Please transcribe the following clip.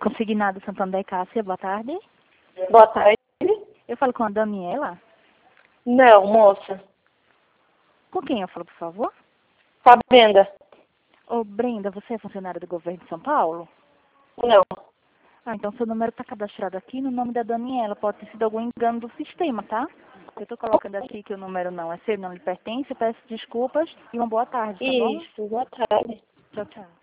Consignado Santander Cássia, boa tarde. Boa tarde. Eu falo com a Daniela. Não, moça. Com quem eu falo, por favor? Com a Brenda. Ô, Brenda, você é funcionária do governo de São Paulo? Não. Ah, então seu número está cadastrado aqui no nome da Daniela. Pode ter sido algum engano do sistema, tá? Eu estou colocando aqui que o número não é seu, não lhe pertence. Eu peço desculpas e uma boa tarde, tá bom? Isso, boa tarde. Tchau, tchau.